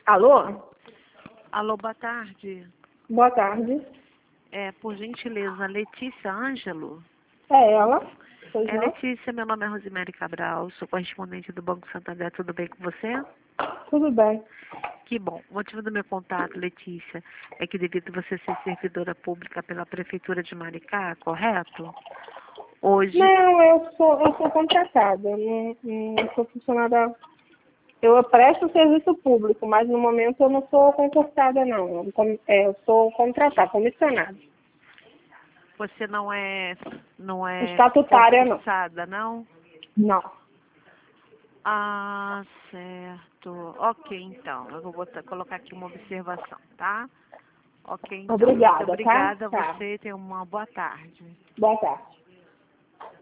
Alô? Alô, boa tarde. Boa tarde. Por gentileza, Letícia Ângelo? É ela? Pois não? Letícia, meu nome é Rosemary Cabral, sou correspondente do Banco Santander, tudo bem com você? Tudo bem. Que bom. O motivo do meu contato, Letícia, é que devido a você ser servidora pública pela Prefeitura de Maricá, correto? Hoje, Não, eu sou contratada, não sou funcionária. Eu presto serviço público, mas no momento eu não sou concursada, não. Eu sou contratada, comissionada. você não é Estatutária, não. concursada, não? Não. Ah, certo. Ok, então. Eu vou colocar aqui uma observação, tá? Ok, então. Muito Obrigada, tá? obrigada a Tá. você. Tenha uma boa tarde. Boa tarde.